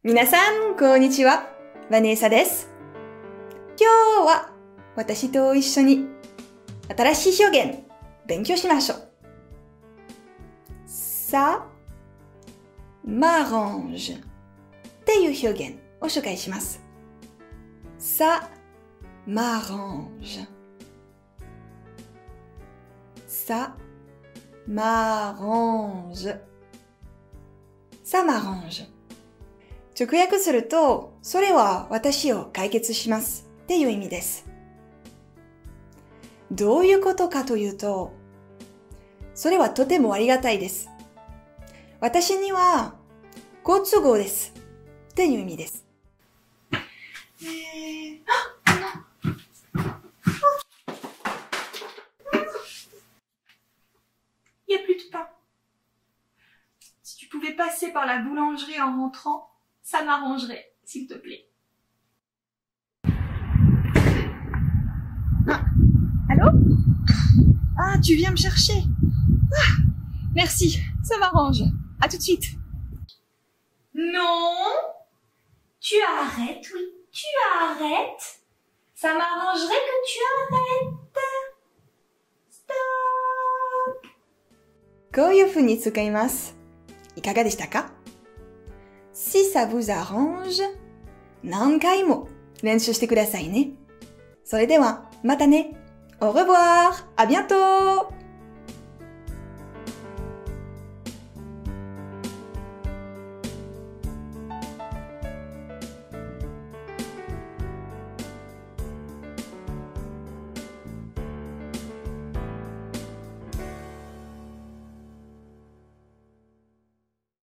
皆さん、こんにちは。ヴァネーサです。今日は私と一緒に新しい表現勉強しましょう。Ça m'arrange っていう表現を紹介します。Ça m'arrange. Ça m'arrange. Ça m'arrange. 直訳すると、それは私を解決しますっていう意味です。どういうことかというと、それはとてもありがたいです。私には好都合ですっていう意味です。 Il n'y a plus de pain. Si tu pouvais passer par la boulangerie en rentrant, ça m'arrangerait, s'il te plaît. Ah, allô? Ah, tu viens me chercher. Ah, merci, ça m'arrange. À tout de suite. Non, tu arrêtes, oui, tu arrêtes. Ça m'arrangerait que tu arrêtes. Stop. こういうふうに使います。いかがでしたか？ Si ça vous arrange, 何回も練習してくださいね。それでは、またね。Au revoir! À bientôt!